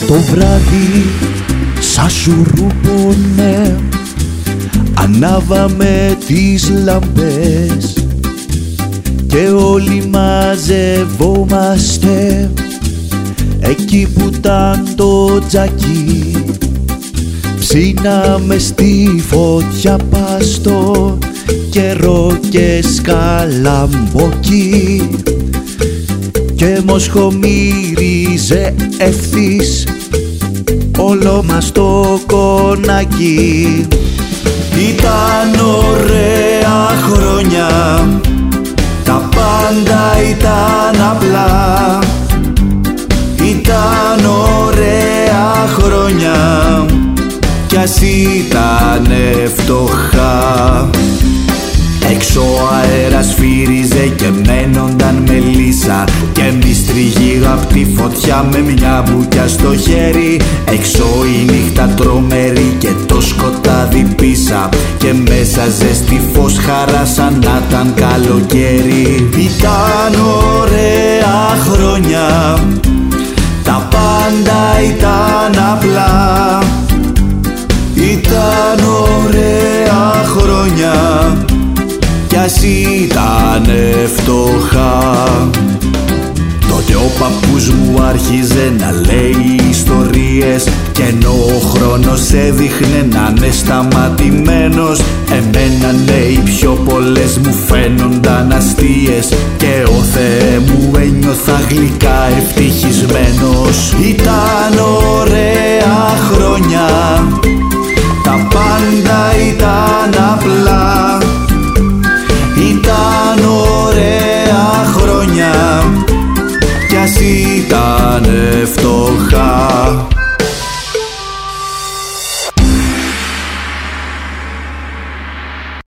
Το βράδυ σαν σουρούπονε ανάβαμε τις λαμπές και όλοι μαζευόμαστε εκεί που ήταν το τζάκι. Ψήναμε στη φωτιά πάστο καιρό και σκαλαμπόκι και μόσχο μύριζε ευθύς όλο μας το κονάκι. Ήταν ωραία χρόνια, τα πάντα ήταν απλά. Ήταν ωραία χρόνια κι ας ήτανε φτωχά. Έξω ο αέρας φύριζε και μένονταν μελίσσα και εμείς τριγύρω απ' τη φωτιά με μια μπουκιά στο χέρι. Έξω η νύχτα τρομερή και το σκοτάδι πίσα και μέσα ζέστη φως χαρά σαν να ήταν καλοκαίρι. Ήταν ωραία χρόνια, τα πάντα ήταν απλά. Ήταν ωραία χρόνια κι ας ήτανε φτωχά. Τότε ο παππούς μου άρχιζε να λέει ιστορίες κι ενώ ο χρόνος έδειχνε να είναι σταματημένος, εμένα ναι οι πιο πολλές μου φαίνονταν αστείες και ο Θεέ μου ένιωθα γλυκά ευτυχισμένος. Ήταν ωραία χρόνια,